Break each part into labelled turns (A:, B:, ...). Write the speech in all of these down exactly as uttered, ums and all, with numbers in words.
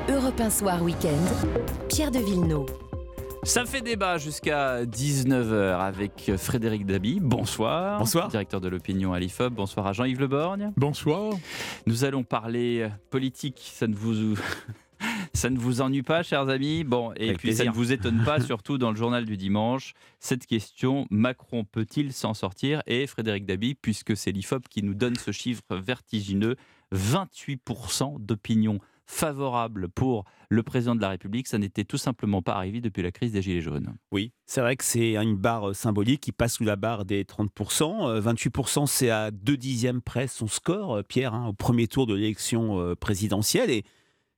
A: Europe un Soir Week-end, Pierre de Villeneuve.
B: Ça fait débat jusqu'à dix-neuf heures avec Frédéric Dabi. Bonsoir.
C: Bonsoir.
B: Directeur de l'opinion à l'I F O P. Bonsoir à Jean-Yves Le Borgne.
D: Bonsoir.
B: Nous allons parler politique. Ça ne vous... Ça ne vous ennuie pas, chers amis? Bon, et
C: Avec
B: puis
C: plaisir.
B: ça ne vous étonne pas, surtout dans le journal du dimanche. Cette question, Macron peut-il s'en sortir? Et Frédéric Dabi, puisque c'est l'I F O P qui nous donne ce chiffre vertigineux, vingt-huit pour cent d'opinion favorable pour le président de la République. Ça n'était tout simplement pas arrivé depuis la crise des Gilets jaunes.
C: Oui, c'est vrai que c'est une barre symbolique qui passe sous la barre des trente pour cent. Euh, vingt-huit pour cent, c'est à deux dixièmes près son score, euh, Pierre, hein, au premier tour de l'élection euh, présidentielle. Et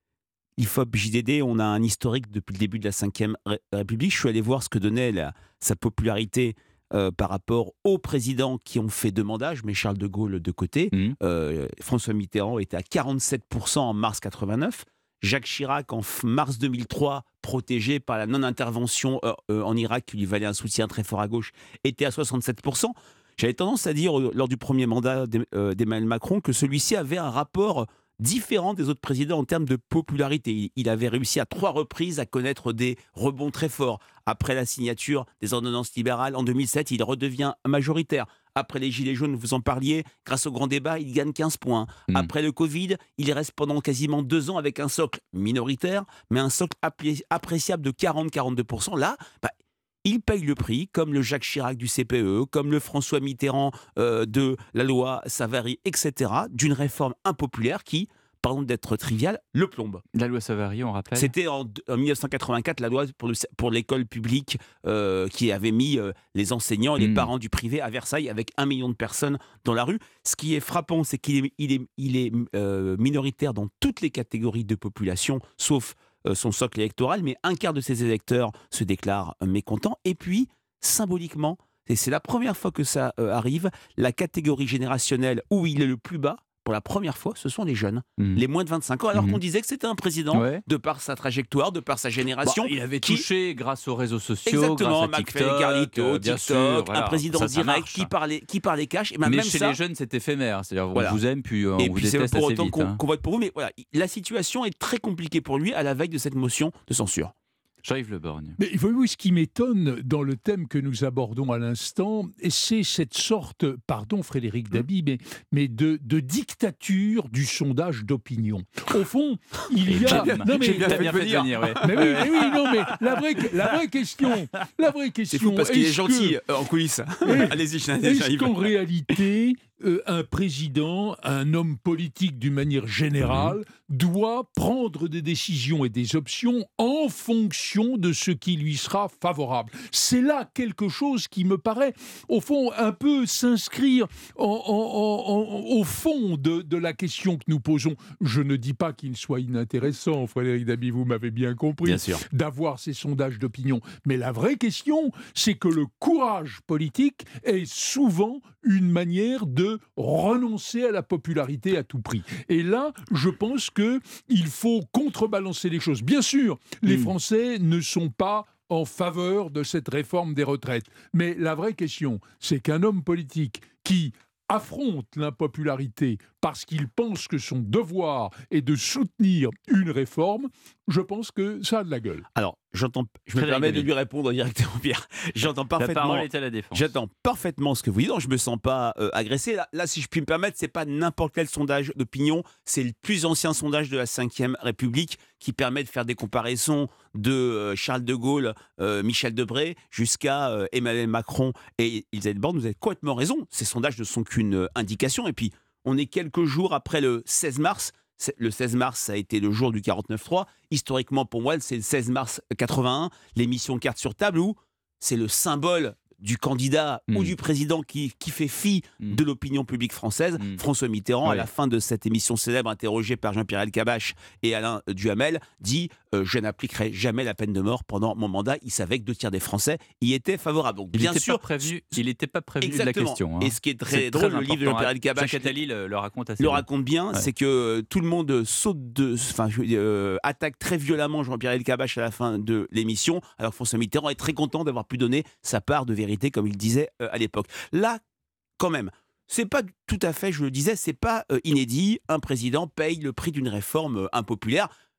C: I F O P J D D, on a un historique depuis le début de la cinquième Ré- République. Je suis allé voir ce que donnait la- sa popularité euh, par rapport aux présidents qui ont fait deux mandats. Je mets Charles de Gaulle de côté.
B: Mmh.
C: Euh, François Mitterrand était à quarante-sept pour cent en mars quatre-vingt-neuf. Jacques Chirac, en f- mars deux mille trois, protégé par la non-intervention euh, euh, en Irak, qui lui valait un soutien très fort à gauche, était à soixante-sept pour cent. J'avais tendance à dire, euh, lors du premier mandat d'Em- euh, d'Emmanuel Macron, que celui-ci avait un rapport différent des autres présidents en termes de popularité. Il- Il avait réussi à trois reprises à connaître des rebonds très forts. Après la signature des ordonnances libérales en deux mille sept, il redevient majoritaire. Après les Gilets jaunes, vous en parliez, grâce au grand débat, il gagne quinze points.
B: Mmh.
C: Après le Covid, il reste pendant quasiment deux ans avec un socle minoritaire, mais un socle appi- appréciable de quarante à quarante-deux pour cent. Là, bah, il paye le prix, comme le Jacques Chirac du C P E, comme le François Mitterrand euh, de la loi Savary, et cetera, d'une réforme impopulaire qui, pardon d'être triviale, le plombe.
B: La loi Savary, on rappelle.
C: C'était en, en mille neuf cent quatre-vingt-quatre la loi pour, le- pour l'école publique euh, qui avait mis euh, les enseignants et les
B: Mmh.
C: parents du privé à Versailles avec un million de personnes dans la rue. Ce qui est frappant, c'est qu'il est, il est, il est euh, minoritaire dans toutes les catégories de population, sauf euh, son socle électoral, mais un quart de ses électeurs se déclarent euh, mécontents. Et puis, symboliquement, et c'est la première fois que ça euh, arrive, la catégorie générationnelle où il est le plus bas, pour la première fois, ce sont les jeunes,
B: Mmh.
C: les moins de vingt-cinq ans, alors
B: Mhm.
C: qu'on disait que c'était un président,
B: Ouais.
C: de par sa trajectoire, de par sa génération.
B: Bon, il avait
C: qui-
B: touché grâce aux réseaux sociaux,
C: Exactement,
B: grâce à
C: McFly,
B: TikTok,
C: Carlito,
B: euh, bien
C: TikTok,
B: sûr, voilà.
C: un président
B: Ça, ça
C: direct
B: marche.
C: qui parlait, qui parlait cash. Et ben
B: Mais
C: même
B: chez
C: ça,
B: les jeunes, c'est éphémère. C'est-à-dire,
C: Voilà.
B: on vous aime, puis euh, on
C: et
B: vous
C: puis c'est pas
B: déteste
C: pour
B: assez
C: autant
B: vite.
C: qu'on
B: hein.
C: qu'on vote pour vous, mais voilà, la situation est très compliquée pour lui à la veille de cette motion de censure.
B: Jean-Yves Le Borgne.
D: Mais voyez-vous, ce qui m'étonne dans le thème que nous abordons à l'instant, et c'est cette sorte, pardon Frédéric Dabi, mais, mais de, de dictature du sondage d'opinion. Au fond, il y a...
B: J'ai
D: Non, mais-
C: j'ai bien
B: T'as
C: fait
B: bien
C: de
B: fait de
C: venir.
B: venir, ouais.
D: mais oui, mais oui, non, mais la vraie, la vraie question, la vraie question...
C: C'est fou parce qu'il est
D: est-ce
C: gentil
D: que-
C: euh, en coulisses.
D: Oui.
C: Allez-y, je
D: Est-ce qu'en réalité, euh, un président, un homme politique d'une manière générale, doit prendre des décisions et des options en fonction de ce qui lui sera favorable? C'est là quelque chose qui me paraît, au fond, un peu s'inscrire en- en- en- en- au fond de, de la question que nous posons. Je ne dis pas qu'il soit inintéressant, Frédéric Dabi, vous m'avez bien compris,
B: Bien sûr.
D: d'avoir ces sondages d'opinion. Mais la vraie question, c'est que le courage politique est souvent une manière de renoncer à la popularité à tout prix. Et là, je pense qu'il faut contrebalancer les choses. Bien sûr, les
B: Mmh.
D: Français ne sont pas en faveur de cette réforme des retraites. Mais la vraie question, c'est qu'un homme politique qui affronte l'impopularité parce qu'il pense que son devoir est de soutenir une réforme, je pense que ça a de la gueule.
C: Alors, j'entends, je me
B: Frédéric
C: permets de
B: Dabi.
C: lui répondre directement, Pierre. J'entends
B: La
C: parfaitement.
B: parole est à la défense.
C: J'attends parfaitement ce que vous dites. Non, je me sens pas euh, agressé. Là, là, si je puis me permettre, c'est pas n'importe quel sondage d'opinion. C'est le plus ancien sondage de la cinquième République qui permet de faire des comparaisons de euh, Charles de Gaulle, euh, Michel Debré, jusqu'à euh, Emmanuel Macron et Elisabeth Borne. Vous avez complètement raison. Ces sondages ne sont qu'une euh, indication. Et puis, on est quelques jours après le seize mars. C'est- Le seize mars, ça a été le jour du quarante-neuf trois. Historiquement, pour moi, c'est le seize mars quatre-vingt-un, l'émission Carte sur table, où c'est le symbole du candidat
B: Mmh.
C: ou du président qui, qui fait fi
B: Mmh.
C: de l'opinion publique française.
B: Mmh.
C: François Mitterrand, à
B: Ouais.
C: la fin de cette émission célèbre, interrogé par Jean-Pierre Elkabbach et Alain Duhamel, dit euh, je n'appliquerai jamais la peine de mort pendant mon mandat. Il savait que deux tiers des Français y étaient favorables. Donc,
B: Il
C: bien
B: n'était
C: sûr,
B: pas prévenu, il n'était pas prévenu de la
C: exactement.
B: question. hein.
C: Et ce qui est très
B: C'est
C: drôle,
B: très
C: le livre de
B: important.
C: Jean-Pierre Elkabbach
B: Jacques Attali le, le raconte assez
C: le
B: bien.
C: raconte bien,
B: Ouais.
C: c'est que euh, tout le monde saute de, enfin, je veux dire, euh, attaque très violemment Jean-Pierre Elkabbach à la fin de l'émission, alors que François Mitterrand est très content d'avoir pu donner sa part de vérité, comme il disait euh, à l'époque. Là, quand même, c'est pas tout à fait, je le disais, c'est pas euh, inédit. Un président paye le prix d'une réforme euh, impopulaire.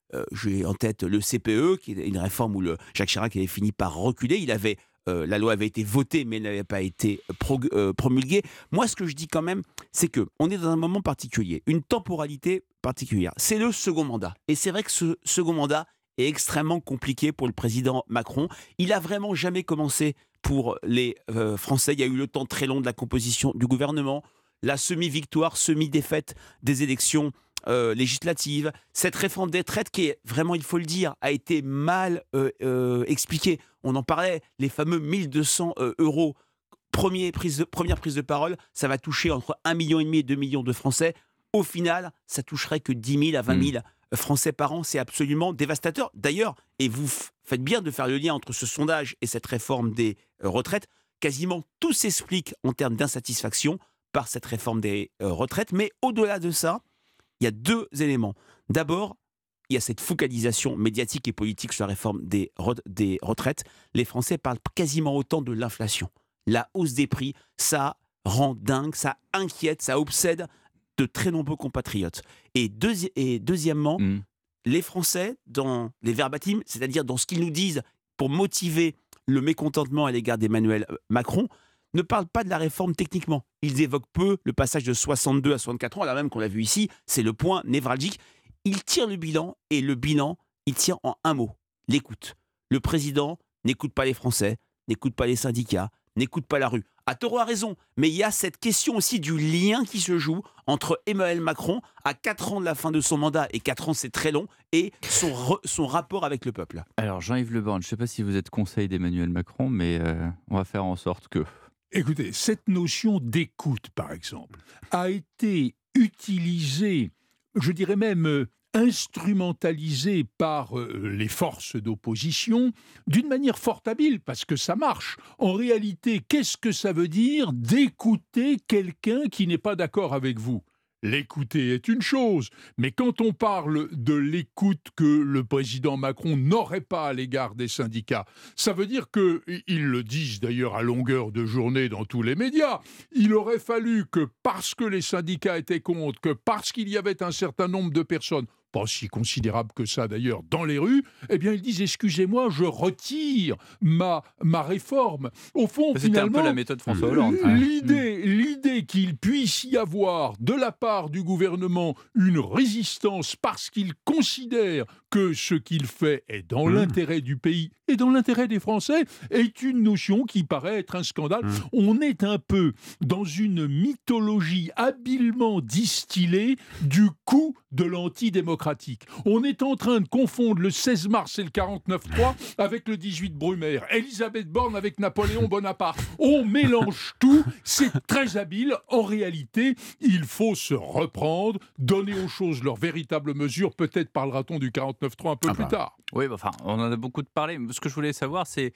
C: euh, j'ai en tête le C P E, qui est une réforme où le Jacques Chirac avait fini par reculer. Il avait, euh, la loi avait été votée, mais elle n'avait pas été pro, euh, promulguée. Moi, ce que je dis quand même, c'est qu'on est dans un moment particulier, une temporalité particulière. C'est le second mandat. Et c'est vrai que ce second mandat est extrêmement compliqué pour le président Macron. Il a vraiment jamais commencé pour les euh, Français. Il y a eu le temps très long de la composition du gouvernement, la semi-victoire, semi-défaite des élections euh, législatives. Cette réforme des retraites qui est vraiment, il faut le dire, a été mal euh, euh, expliquée. On en parlait, les fameux mille deux cents euh, euros. Premier prise de, première prise de parole, ça va toucher entre un virgule cinq million et deux millions de Français. Au final, ça toucherait que dix mille à vingt mille mmh. Français par an. C'est absolument dévastateur. D'ailleurs, et vous f- faites bien de faire le lien entre ce sondage et cette réforme des euh, retraites, quasiment tout s'explique en termes d'insatisfaction par cette réforme des euh, retraites. Mais au-delà de ça, il y a deux éléments. D'abord, il y a cette focalisation médiatique et politique sur la réforme des, re- des retraites. Les Français parlent quasiment autant de l'inflation. La hausse des prix, ça rend dingue, ça inquiète, ça obsède de très nombreux compatriotes. Et, deuxi- et deuxièmement, mmh. les Français, dans les verbatims, c'est-à-dire dans ce qu'ils nous disent pour motiver le mécontentement à l'égard d'Emmanuel Macron, ne parlent pas de la réforme techniquement. Ils évoquent peu le passage de soixante-deux à soixante-quatre ans, alors même qu'on l'a vu ici, c'est le point névralgique. Ils tirent le bilan, et le bilan, il tient en un mot, l'écoute. Le président n'écoute pas les Français, n'écoute pas les syndicats, n'écoute pas la rue. À tort ou à raison, mais il y a cette question aussi du lien qui se joue entre Emmanuel Macron, à quatre ans de la fin de son mandat, et quatre ans c'est très long, et son, re, son rapport avec le peuple.
B: Alors Jean-Yves Le Borne, je ne sais pas si vous êtes conseil d'Emmanuel Macron, mais euh, on va faire en sorte que...
D: Écoutez, cette notion d'écoute, par exemple, a été utilisée, je dirais même euh, instrumentalisée par euh, les forces d'opposition d'une manière fort habile, parce que ça marche. En réalité, qu'est-ce que ça veut dire d'écouter quelqu'un qui n'est pas d'accord avec vous ? L'écouter est une chose, mais quand on parle de l'écoute que le président Macron n'aurait pas à l'égard des syndicats, ça veut dire que, ils le disent d'ailleurs à longueur de journée dans tous les médias, il aurait fallu que parce que les syndicats étaient contre, que parce qu'il y avait un certain nombre de personnes, pas si considérable que ça d'ailleurs, dans les rues, eh bien ils disent « excusez-moi, je retire ma, ma réforme ». Au fond,
B: C'était
D: finalement,
B: un peu la méthode François Hollande.
D: L'idée, l'idée qu'il puisse y avoir de la part du gouvernement une résistance parce qu'il considère que ce qu'il fait est dans mmh. l'intérêt du pays et dans l'intérêt des Français est une notion qui paraît être un scandale. Mmh. On est un peu dans une mythologie habilement distillée du coup de l'antidémocratique. On est en train de confondre le seize mars et le quarante-neuf trois avec le dix-huit Brumaire, Elisabeth Borne avec Napoléon Bonaparte. On mélange tout, c'est très habile. En réalité, il faut se reprendre, donner aux choses leur véritable mesure. Peut-être parlera-t-on du quarante-neuf trois un peu ah plus bah. tard.
B: Oui, bah, enfin, on en a beaucoup de parlé. Ce que je voulais savoir, c'est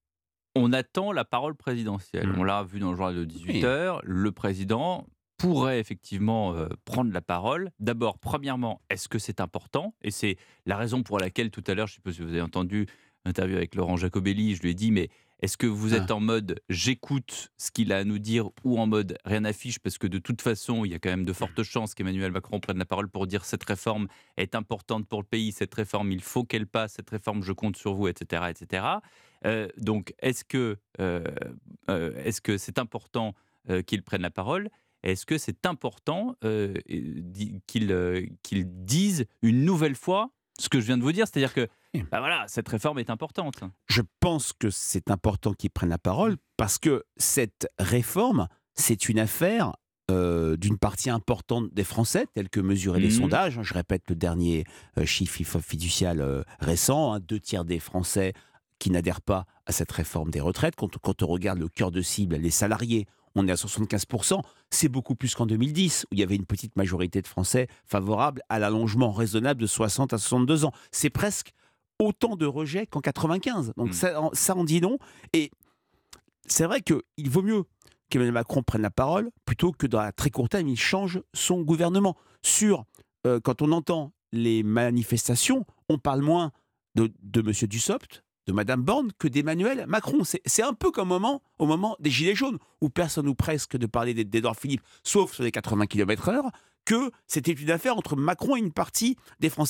B: on attend la parole présidentielle. Mmh. On l'a vu dans le journal de dix-huit heures. Oui. Le président pourrait effectivement euh, prendre la parole. D'abord, premièrement, est-ce que c'est important ? Et c'est la raison pour laquelle, tout à l'heure, je ne sais pas si vous avez entendu l'interview avec Laurent Jacobelli, je lui ai dit, mais est-ce que vous êtes ah. en mode « j'écoute ce qu'il a à nous dire » ou en mode « rien n'affiche » parce que de toute façon, il y a quand même de fortes chances qu'Emmanuel Macron prenne la parole pour dire « cette réforme est importante pour le pays, cette réforme, il faut qu'elle passe, cette réforme, je compte sur vous, et cetera et cetera » euh, Donc, est-ce que, euh, euh, est-ce que c'est important euh, qu'il prenne la parole ? Est-ce que c'est important euh, qu'il, euh, qu'il dise une nouvelle fois ce que je viens de vous dire ? C'est-à-dire que bah voilà, cette réforme est importante.
C: Je pense que c'est important qu'il prenne la parole parce que cette réforme, c'est une affaire euh, d'une partie importante des Français, telle que mesurent les mmh. sondages. Je répète le dernier euh, chiffre fiducial euh, récent, hein, deux tiers des Français qui n'adhèrent pas à cette réforme des retraites. Quand, quand on regarde le cœur de cible, les salariés, on est à soixante-quinze pour cent, c'est beaucoup plus qu'en deux mille dix, où il y avait une petite majorité de Français favorables à l'allongement raisonnable de soixante à soixante-deux ans. C'est presque autant de rejets qu'en quatre-vingt-quinze. Donc mmh. ça, ça en dit long. Et c'est vrai qu'il vaut mieux qu'Emmanuel Macron prenne la parole plutôt que dans la très court terme, il change son gouvernement. Sur, euh, quand on entend les manifestations, on parle moins de, de M. Dussopt, de Mme Borne, que d'Emmanuel Macron. C'est, c'est un peu comme au moment, au moment des Gilets jaunes, où personne ou presque ne parlait d'Édouard Philippe, sauf sur les quatre-vingts kilomètres heure, que c'était une affaire entre Macron et une partie des Français.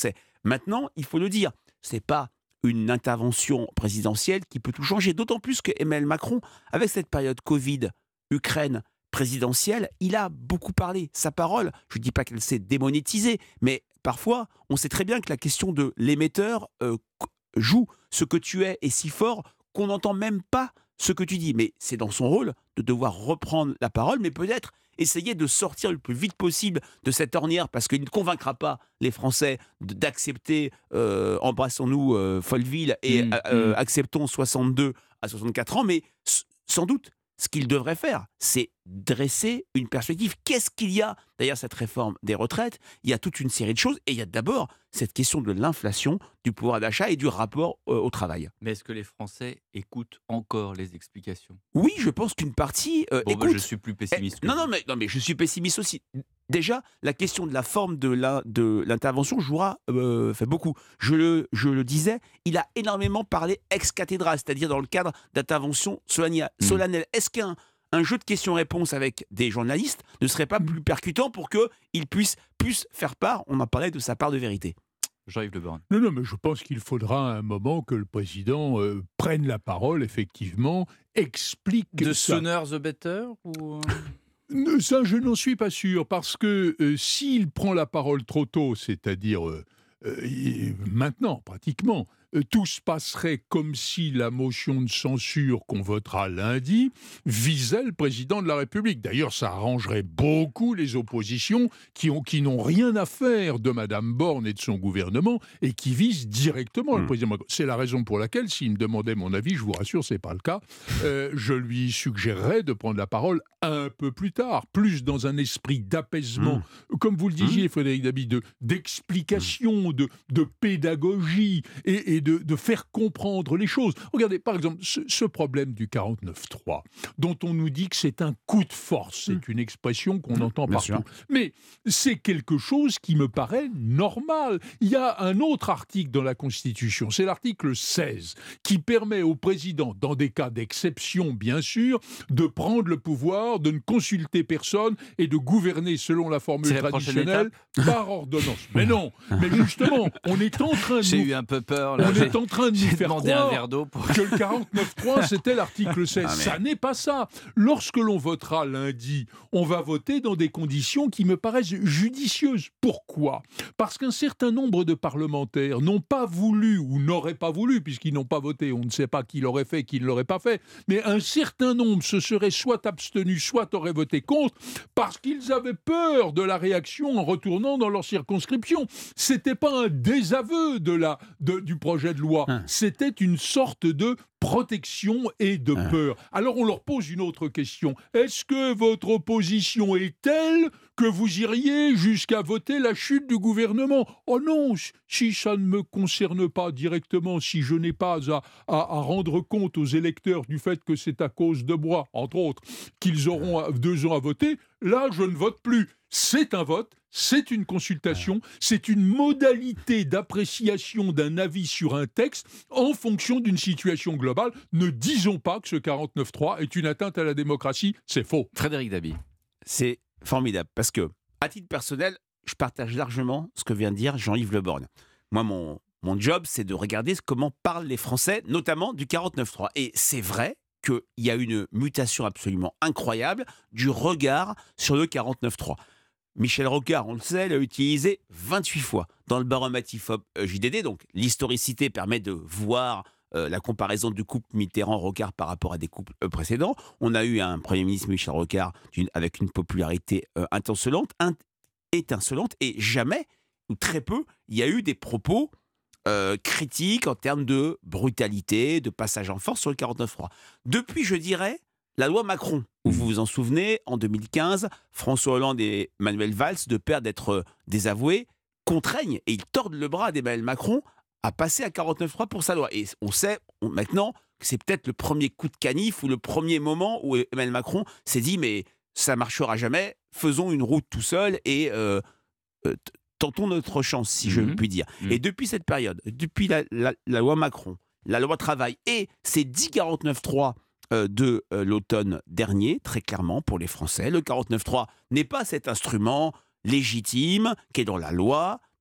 C: Maintenant, il faut le dire, ce n'est pas une intervention présidentielle qui peut tout changer, d'autant plus que Emmanuel Macron, avec cette période Covid, Ukraine, présidentielle, il a beaucoup parlé. Sa parole, je ne dis pas qu'elle s'est démonétisée, mais parfois, on sait très bien que la question de l'émetteur euh, joue. Ce que tu es est si fort qu'on n'entend même pas ce que tu dis. Mais c'est dans son rôle de devoir reprendre la parole, mais peut-être essayer de sortir le plus vite possible de cette ornière, parce qu'il ne convaincra pas les Français d'accepter euh, embrassons-nous euh, Folleville et
B: Mmh,
C: euh,
B: mmh.
C: acceptons soixante-deux à soixante-quatre ans, mais s- sans doute, ce qu'il devrait faire, c'est dresser une perspective. Qu'est-ce qu'il y a derrière cette réforme des retraites? Il y a toute une série de choses, et il y a d'abord cette question de l'inflation, du pouvoir d'achat et du rapport euh, au travail.
B: Mais est-ce que les Français écoutent encore les explications?
C: Oui, je pense qu'une partie euh,
B: Bon, bah,
C: écoute.
B: je suis plus
C: Eh,
B: pessimiste que
C: non,
B: vous.
C: non mais, non, mais je suis pessimiste aussi. Déjà, la question de la forme de la- de l'intervention jouera euh, fait beaucoup. Je le, je le disais, il a énormément parlé ex cathedra, c'est-à-dire dans le cadre d'interventions solennelles.
B: Mm.
C: solennelles. Est-ce qu'un un jeu de questions-réponses avec des journalistes ne serait pas plus percutant pour qu'il puisse plus faire part, on en parlait, de sa part de vérité?
B: Jean-Yves Le Borne.
D: Non, non, mais je pense qu'il faudra à un moment que le président euh, prenne la parole, effectivement, explique
B: De
D: ça.
B: Sooner the Better ou...
D: Euh, Ça, je n'en suis pas sûr, parce que euh, s'il prend la parole trop tôt, c'est-à-dire euh, euh, il- maintenant, pratiquement, euh, tout se passerait comme si la motion de censure qu'on votera lundi visait le président de la République. D'ailleurs, ça arrangerait beaucoup les oppositions qui ont, qui n'ont rien à faire de Mme Borne et de son gouvernement et qui visent directement le
C: Mm.
D: président Macron. C'est la raison pour laquelle, s'il me demandait mon avis, je vous rassure, c'est pas le cas, euh, je lui suggérerais de prendre la parole un peu plus tard, plus dans un esprit d'apaisement, comme vous le disiez, Frédéric Dabi, de, d'explication, de, de pédagogie et, et de, de faire comprendre les choses. Regardez, par exemple, ce, ce problème du quarante-neuf trois, dont on nous dit que c'est un coup de force, c'est une expression qu'on entend
C: Bien
D: partout.
C: sûr.
D: Mais c'est quelque chose qui me paraît normal. Il y a un autre article dans la Constitution, c'est l'article seize, qui permet au président, dans des cas d'exception bien sûr, de prendre le pouvoir, de ne consulter personne et de gouverner selon la formule
B: C'est la prochaine
D: traditionnelle par ordonnance. Mais non, mais justement, on est en train de
B: J'ai
D: nous,
B: eu un peu peur. Là.
D: on
B: J'ai-
D: est en train de nous
B: J'ai
D: faire
B: demandé un
D: croire
B: verre d'eau pour...
D: que le quarante-neuf trois, c'était l'article seize.
C: Ah, mais-
D: Ça n'est pas ça. Lorsque l'on votera lundi, on va voter dans des conditions qui me paraissent judicieuses. Pourquoi? Parce qu'un certain nombre de parlementaires n'ont pas voulu, ou n'auraient pas voulu, puisqu'ils n'ont pas voté, on ne sait pas qui l'aurait fait, qui ne l'aurait pas fait, mais un certain nombre se seraient soit abstenus, soit auraient voté contre, parce qu'ils avaient peur de la réaction en retournant dans leur circonscription. C'était pas un désaveu de la, de- du projet de loi,
C: Hein.
D: c'était une sorte de protection et de
C: Ah.
D: peur. Alors on leur pose une autre question. Est-ce que votre opposition est telle que vous iriez jusqu'à voter la chute du gouvernement? Oh non, si ça ne me concerne pas directement, si je n'ai pas à, à- à rendre compte aux électeurs du fait que c'est à cause de moi, entre autres, qu'ils auront à- deux ans à voter, là je ne vote plus. C'est un vote, c'est une consultation, c'est une modalité d'appréciation d'un avis sur un texte en fonction d'une situation globale. Ne disons pas que ce quarante-neuf trois est une atteinte à la démocratie, c'est faux.
B: Frédéric Dabi.
C: C'est formidable, parce que, à titre personnel, je partage largement ce que vient de dire Jean-Yves Le Borne. Moi, mon, mon job, c'est de regarder comment parlent les Français, notamment du quarante-neuf trois. Et c'est vrai qu'il y a une mutation absolument incroyable du regard sur le quarante-neuf trois. Michel Rocard, on le sait, l'a utilisé vingt-huit fois dans le baromètre I F O P J D D. Donc, l'historicité permet de voir euh, la comparaison du couple Mitterrand-Rocard par rapport à des couples euh, précédents. On a eu un Premier ministre, Michel Rocard, d'une- avec une popularité euh, étincelante, int- étincelante, et jamais, ou très peu, il y a eu des propos euh, critiques en termes de brutalité, de passage en force sur le quarante-neuf trois. Depuis, je dirais, la loi Macron, où vous vous en souvenez, en deux mille quinze, François Hollande et Manuel Valls, de peur d'être euh, désavoués, contraignent et ils tordent le bras d'Emmanuel Macron à passer à quarante-neuf trois pour sa loi. Et on sait on- maintenant que c'est peut-être le premier coup de canif ou le premier moment où Emmanuel Macron s'est dit mais ça marchera jamais, faisons une route tout seul et euh, euh, t- tentons notre chance, si je
B: Mhm.
C: puis dire.
B: Mhm.
C: Et depuis cette période, depuis la, la- la loi Macron, la loi travail et ces dix quarante-neuf trois euh, de euh, l'automne dernier, très clairement pour les Français, le quarante-neuf trois n'est pas cet instrument légitime qui est dans la loi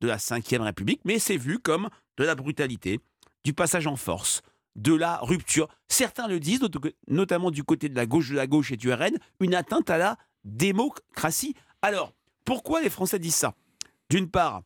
C: de la cinquième République, mais c'est vu comme de la brutalité, du passage en force, de la rupture. Certains le disent, notamment du côté de la gauche de la gauche et du R N, une atteinte à la démocratie. Alors, pourquoi les Français disent ça ? D'une part,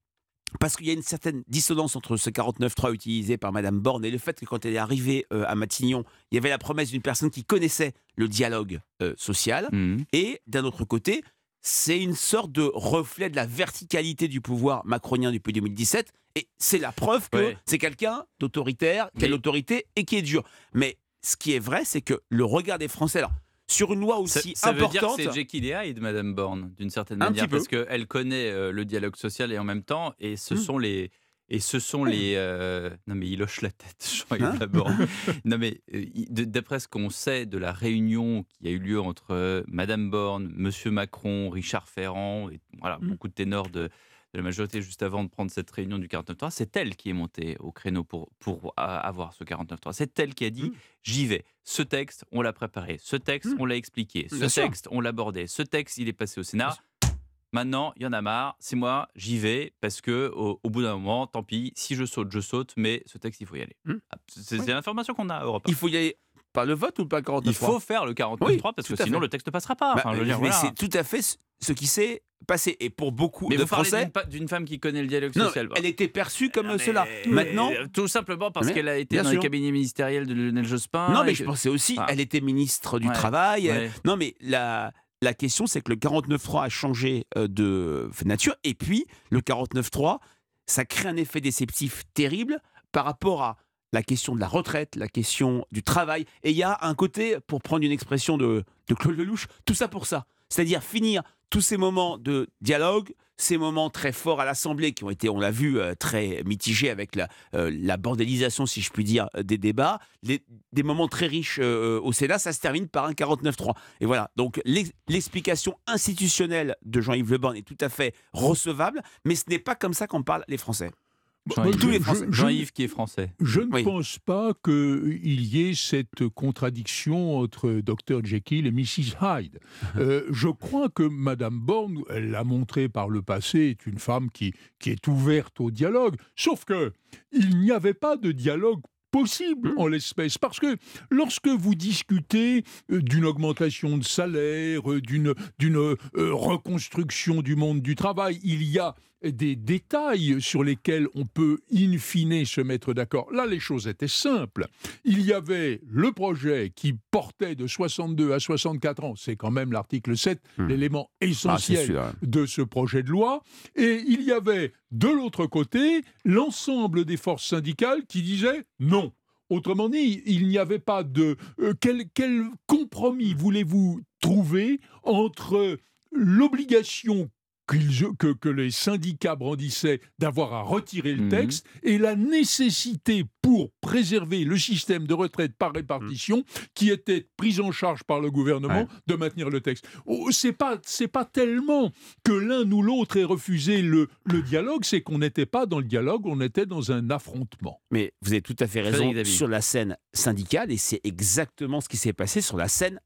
C: parce qu'il y a une certaine dissonance entre ce quarante-neuf trois utilisé par Madame Borne et le fait que quand elle est arrivée euh, à Matignon, il y avait la promesse d'une personne qui connaissait le dialogue euh, social. Mmh. Et d'un autre côté, c'est une sorte de reflet de la verticalité du pouvoir macronien depuis deux mille dix-sept. Et c'est la preuve que ouais. c'est quelqu'un d'autoritaire, qui a l'autorité et qui est dur. Mais ce qui est vrai, c'est que le regard des Français... Alors, sur une loi aussi
B: ça, ça
C: importante...
B: Ça veut dire que c'est Jekyll et Hyde, Madame Borne, d'une certaine manière, parce qu'elle connaît euh, le dialogue social et en même temps, et ce mmh. sont les... Et ce sont les... Euh... Non mais il hoche la tête, Jean-Yves hein Laborne. Non mais euh, d'après ce qu'on sait de la réunion qui a eu lieu entre euh, Madame Borne, Monsieur Macron, Richard Ferrand, et voilà, mmh. beaucoup de ténors de... de la majorité juste avant de prendre cette réunion du quarante-neuf trois, c'est elle qui est montée au créneau pour, pour avoir ce quarante-neuf trois. C'est elle qui a dit mmh. « j'y vais ». Ce texte, on l'a préparé. Ce texte, mmh. on l'a expliqué. Ce Bien texte, sûr. on l'a abordé. Ce texte, il est passé au Sénat. Maintenant, il y en a marre. C'est moi, j'y vais, parce que au, au bout d'un moment, tant pis, si je saute, je saute, mais ce texte, il faut y aller. Mmh. C'est oui. l'information qu'on a à Europe.
C: Il faut y aller par le vote ou pas le quarante-neuf trois ?
B: Il faut faire le quarante-neuf trois, oui, parce que sinon, fait. le texte ne passera pas.
C: Bah,
B: enfin,
C: mais
B: dire,
C: mais
B: voilà.
C: c'est tout à fait ce qui s'est passé. Et pour beaucoup
B: mais
C: de
B: vous
C: Français...
B: Mais d'une femme qui connaît le dialogue
C: non,
B: social.
C: Elle était perçue comme
B: mais,
C: cela.
B: Mais,
C: Maintenant...
B: Tout simplement parce qu'elle a été dans
C: sûr.
B: les cabinets ministériels de Lionel Jospin.
C: Non, mais
B: que...
C: je pensais aussi, ah. elle était ministre du
B: ouais,
C: Travail.
B: Ouais.
C: Non, mais la... La question, c'est que le quarante-neuf trois a changé de nature. Et puis, le quarante-neuf trois, ça crée un effet déceptif terrible par rapport à la question de la retraite, la question du travail. Et il y a un côté, pour prendre une expression de, de Claude Lelouch, tout ça pour ça. C'est-à-dire finir tous ces moments de dialogue, ces moments très forts à l'Assemblée qui ont été, on l'a vu, euh, très mitigés avec la, euh, la bordélisation, si je puis dire, des débats, les, des moments très riches euh, au Sénat, ça se termine par un quarante-neuf trois. Et voilà, donc l'explication institutionnelle de Jean-Yves Le Borne est tout à fait recevable, mais ce n'est pas comme ça qu'en parlent les Français.
B: Jean-Yves, tous les Français. Jean-Yves qui est français.
D: Je ne
C: oui.
D: pense pas qu'il y ait cette contradiction entre docteur Jekyll et missus Hyde. euh, je crois que Madame Borne, elle l'a montré par le passé, est une femme qui, qui est ouverte au dialogue. Sauf que il n'y avait pas de dialogue possible en l'espèce. Parce que lorsque vous discutez d'une augmentation de salaire, d'une, d'une euh, reconstruction du monde du travail, il y a des détails sur lesquels on peut in fine se mettre d'accord. Là, les choses étaient simples. Il y avait le projet qui portait de soixante-deux à soixante-quatre ans, c'est quand même l'article sept, mmh. l'élément essentiel ah, de ce projet de loi, et il y avait de l'autre côté l'ensemble des forces syndicales qui disaient non. Autrement dit, il n'y avait pas de... Euh, quel, quel compromis voulez-vous trouver entre l'obligation Que, que les syndicats brandissaient d'avoir à retirer le texte mmh. et la nécessité pour préserver le système de retraite par répartition mmh. qui était prise en charge par le gouvernement ouais. de maintenir le texte. Oh, c'est pas, c'est pas tellement que l'un ou l'autre ait refusé le, le dialogue, c'est qu'on n'était pas dans le dialogue, on était dans un affrontement.
C: Mais vous avez tout à fait raison sur la scène syndicale et c'est exactement ce qui s'est passé sur la scène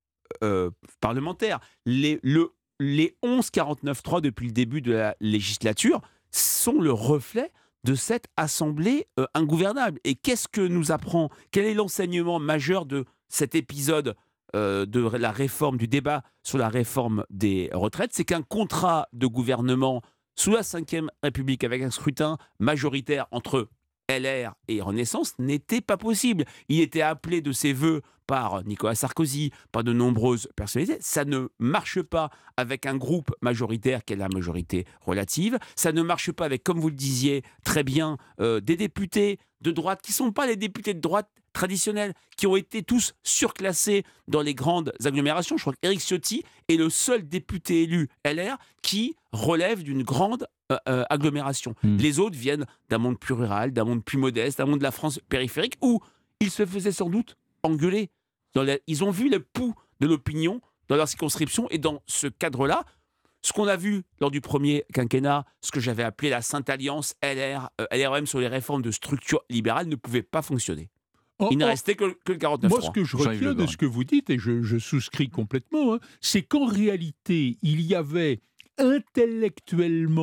C: euh, parlementaire. Les, le Les onze quarante-neuf trois depuis le début de la législature sont le reflet de cette assemblée euh, ingouvernable. Et qu'est-ce que nous apprend ? Quel est l'enseignement majeur de cet épisode euh, de la réforme, du débat sur la réforme des retraites ? C'est qu'un contrat de gouvernement sous la cinquième République avec un scrutin majoritaire entre L R et Renaissance n'était pas possible. Il était appelé de ses voeux par Nicolas Sarkozy, par de nombreuses personnalités. Ça ne marche pas avec un groupe majoritaire qui est la majorité relative. Ça ne marche pas avec, comme vous le disiez très bien, euh, des députés de droite qui ne sont pas les députés de droite traditionnels, qui ont été tous surclassés dans les grandes agglomérations. Je crois qu'Éric Ciotti est le seul député élu L R qui relève d'une grande euh, euh, agglomération. Mmh. Les autres viennent d'un monde plus rural, d'un monde plus modeste, d'un monde de la France périphérique, où ils se faisaient sans doute engueuler. Dans la... Ils ont vu le pouls de l'opinion dans leur circonscription, et dans ce cadre-là, ce qu'on a vu lors du premier quinquennat, ce que j'avais appelé la Sainte Alliance L R, euh, L R M sur les réformes de structure libérale, ne pouvait pas fonctionner. Oh, Il ne oh, restait que, que le quarante-neuf trois.
D: Moi, ce que je retiens de ce que vous dites, et je, je souscris complètement, hein, c'est qu'en réalité, il y avait intellectuellement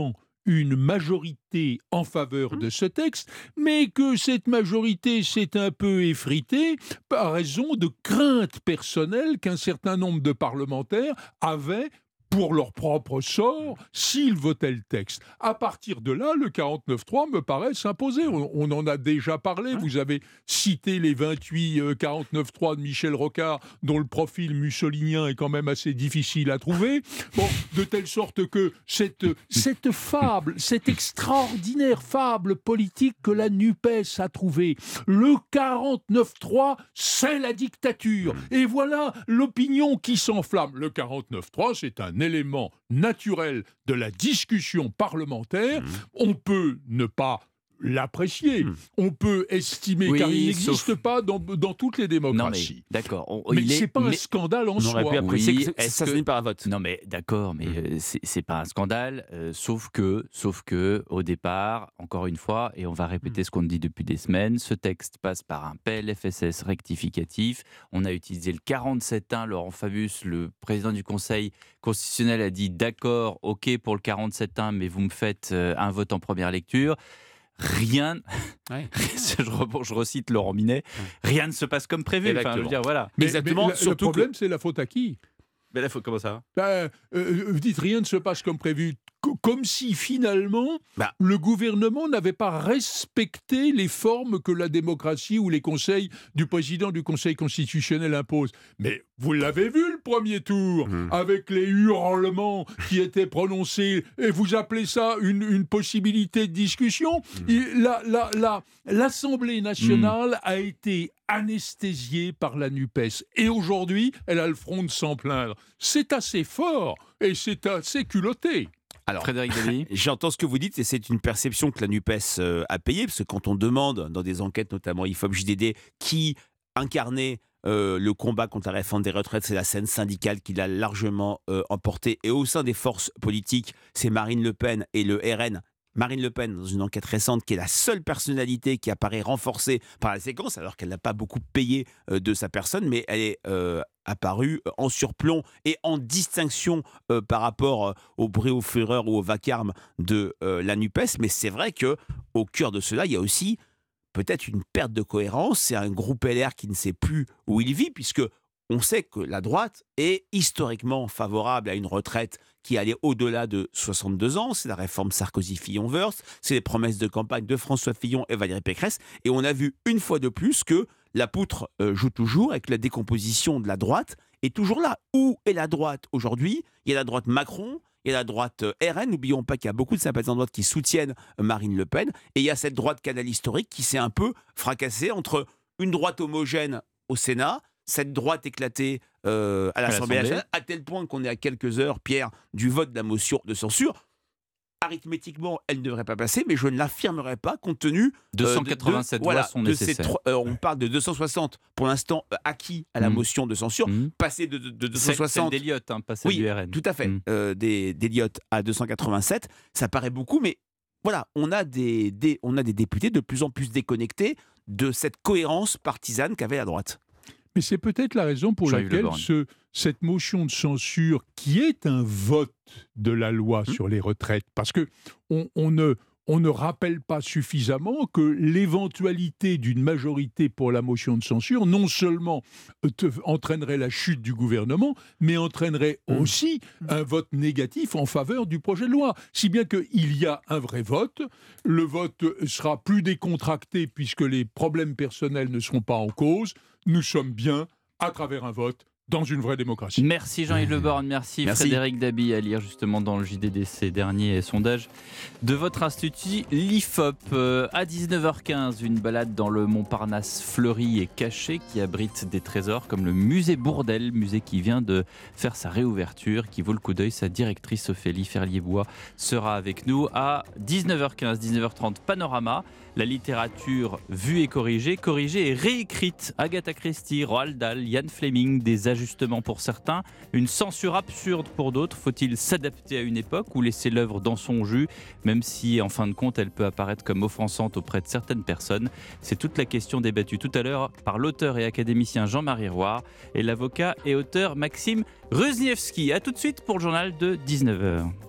D: une majorité en faveur de ce texte, mais que cette majorité s'est un peu effritée par raison de craintes personnelles qu'un certain nombre de parlementaires avaient pour leur propre sort s'ils votaient le texte. À partir de là, le quarante-neuf trois me paraît s'imposer. On, on en a déjà parlé. Vous avez cité les vingt-huit euh, quarante-neuf trois de Michel Rocard, dont le profil mussolinien est quand même assez difficile à trouver. Bon, de telle sorte que cette, cette fable, cette extraordinaire fable politique que la NUPES a trouvée, le quarante-neuf trois, c'est la dictature. Et voilà l'opinion qui s'enflamme. Le quarante-neuf trois, c'est un élément naturel de la discussion parlementaire. Mmh. On peut ne pas l'apprécier, mmh. on peut estimer, oui, car il n'existe sauf... pas dans, dans toutes les démocraties.
B: Non mais, d'accord. On,
D: mais
B: il
D: c'est
B: est,
D: pas
B: mais...
D: un scandale en
C: on
D: soi.
C: On aurait pu apprécier oui, que ça
B: que...
C: se finit par un vote.
B: Non mais d'accord, mais mmh. euh, c'est, c'est pas un scandale, euh, sauf que, sauf que, au départ, encore une fois, et on va répéter mmh. ce qu'on dit depuis des semaines, ce texte passe par un P L F S S rectificatif. On a utilisé le quarante-sept un. Laurent Fabius, le président du Conseil constitutionnel, a dit d'accord, ok pour le quarante-sept un, mais vous me faites euh, un vote en première lecture. Rien, ouais. je, je recite Laurent Minet, ouais. rien ne se passe comme prévu. Enfin, je veux dire, voilà.
D: Mais, Exactement. Mais la, le problème, que... c'est la faute à qui ?
B: Mais la faute, comment ça ?
D: Ben, euh, vous dites rien ne se passe comme prévu. Comme si finalement
C: bah.
D: le gouvernement n'avait pas respecté les formes que la démocratie ou les conseils du président du Conseil constitutionnel imposent. Mais vous l'avez vu le premier tour, mmh. avec les hurlements qui étaient prononcés, et vous appelez ça une, une possibilité de discussion. mmh. Et la, la, la, L'Assemblée nationale mmh. a été anesthésiée par la NUPES. Et aujourd'hui, elle a le front de s'en plaindre. C'est assez fort et c'est assez culotté.
C: Alors, Frédéric Dabi, j'entends ce que vous dites et c'est une perception que la NUPES euh, a payée, parce que quand on demande dans des enquêtes, notamment I F O P J D D, qui incarnait euh, le combat contre la réforme des retraites, c'est la scène syndicale qui l'a largement euh, emporté. Et au sein des forces politiques, c'est Marine Le Pen et le R N. Marine Le Pen, dans une enquête récente, qui est la seule personnalité qui apparaît renforcée par la séquence, alors qu'elle n'a pas beaucoup payé euh, de sa personne, mais elle est euh, apparue en surplomb et en distinction euh, par rapport euh, au bruit, au fureur ou au vacarme de euh, la NUPES. Mais c'est vrai qu'au cœur de cela, il y a aussi peut-être une perte de cohérence. C'est un groupe L R qui ne sait plus où il vit, puisque on sait que la droite est historiquement favorable à une retraite qui allait au-delà de soixante-deux ans. C'est la réforme Sarkozy-Fillon-Wörth, c'est les promesses de campagne de François Fillon et Valérie Pécresse. Et on a vu une fois de plus que la poutre euh, joue toujours et que la décomposition de la droite est toujours là. Où est la droite aujourd'hui ? Il y a la droite Macron, il y a la droite euh, R N. N'oublions pas qu'il y a beaucoup de sympathisants de droite qui soutiennent euh, Marine Le Pen. Et il y a cette droite canal historique qui s'est un peu fracassée entre une droite homogène au Sénat, cette droite éclatée euh, à l'Assemblée nationale, à tel point qu'on est à quelques heures, Pierre, du vote de la motion de censure. Arithmétiquement, elle ne devrait pas passer, mais je ne l'affirmerai pas compte tenu
B: deux cent quatre-vingt-sept
C: euh, de,
B: voix
C: voilà,
B: sont
C: de
B: nécessaires.
C: Ces, euh, on parle de deux cent soixante pour l'instant euh, acquis à la mmh. motion de censure, mmh. passer de, de, de deux cent soixante.
B: C'est d'Eliott, hein, passer
C: oui,
B: du R N.
C: Tout à fait, mmh. euh, des, d'Eliott à deux cent quatre-vingt-sept, ça paraît beaucoup, mais voilà, on a des, des, on a des députés de plus en plus déconnectés de cette cohérence partisane qu'avait la droite.
D: Mais c'est peut-être la raison pour
B: Jean-Yves
D: laquelle ce, cette motion de censure, qui est un vote de la loi mmh. sur les retraites, parce que on, on, ne, on ne rappelle pas suffisamment que l'éventualité d'une majorité pour la motion de censure, non seulement te, entraînerait la chute du gouvernement, mais entraînerait mmh. aussi mmh. un vote négatif en faveur du projet de loi. Si bien qu'il y a un vrai vote, le vote sera plus décontracté puisque les problèmes personnels ne seront pas en cause. Nous sommes bien, à travers un vote, dans une vraie démocratie.
B: Merci Jean-Yves Le Borgne, merci, merci Frédéric Dabi, à lire justement dans le J D D ces derniers sondages de votre institut l'I F O P. Euh, à dix-neuf heures quinze, une balade dans le Montparnasse fleuri et caché qui abrite des trésors comme le musée Bourdelle, musée qui vient de faire sa réouverture, qui vaut le coup d'œil. Sa directrice Ophélie Ferlier-Bois sera avec nous à dix-neuf heures quinze, dix-neuf heures trente. Panorama, la littérature vue et corrigée, corrigée et réécrite. Agatha Christie, Roald Dahl, Ian Fleming, des ajustements pour certains, une censure absurde pour d'autres. Faut-il s'adapter à une époque ou laisser l'œuvre dans son jus, même si en fin de compte elle peut apparaître comme offensante auprès de certaines personnes? C'est toute la question débattue tout à l'heure par l'auteur et académicien Jean-Marie Roire et l'avocat et auteur Maxime Ruzniewski. A tout de suite pour le journal de dix-neuf heures.